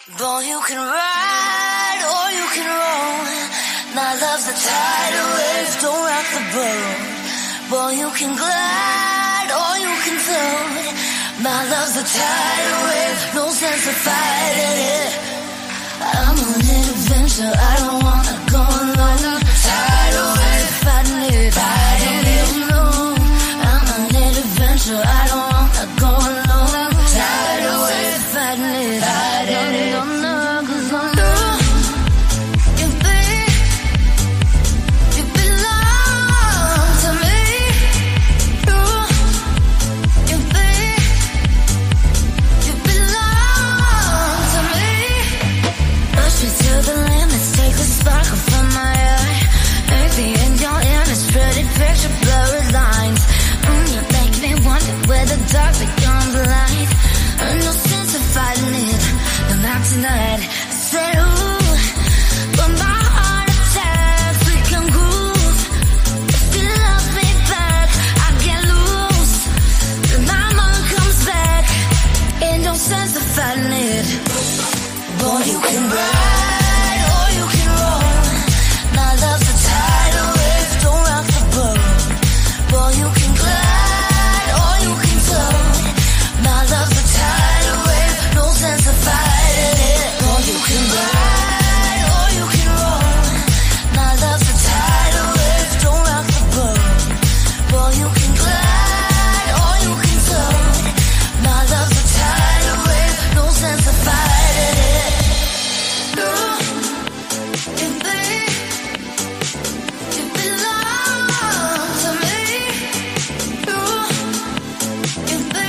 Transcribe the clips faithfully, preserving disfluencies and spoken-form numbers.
Boy, you can ride or you can roll. My love's a tidal wave, don't rock the boat. Boy, you can glide or you can float. My love's a tidal wave, no sense of fighting it. I'm on an adventure, I don't wanna go alone. Tidal wave, fighting it, fighting it. No, I'm on an adventure, I don't wanna go alone. Tidal wave, fighting it, fighting it. No, no, 'cause I know you be, you belong to me. You, you be, you belong to me. Push me to the limits, take the sparkle from my eye. Make me in your image, spreading picture, blurred lines. Mm, you make me wonder where the dark becomes light. And no sense of fighting it, no not tonight. I said ooh, when my heart attacks, we can groove. If you love me back, I get loose. Then my mind comes back, ain't no sense of fighting it. Boy, you can ride or you can roll. My love's a tidal wave, don't rock the boat. Boy, you can glide or you can float. My love's a tidal wave, no sense of fighting it. Boy, you can ride or you can roll. My love's a tidal wave, don't rock the boat. Boy, you can glide or you can float. My love's a tidal wave, no sense of fighting it. No, you be, you belong to me. You, you be,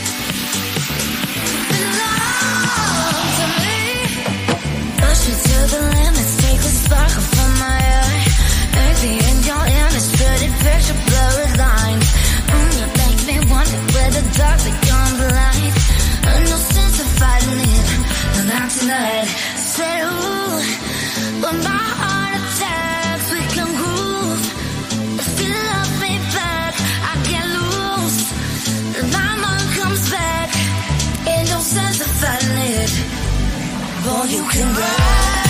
you belong to me. Push me to the limits, take the sparkle from my eye. Make me in your image, spreading picture, blurred lines. Mm, you make me wonder where the dark becomes light. And no sense of fighting it, no not tonight. I said ooh, when my heart attacks, we can groove. If you love me back, I get loose. Then my mind comes back, ain't no sense of fighting it. Boy, you can ride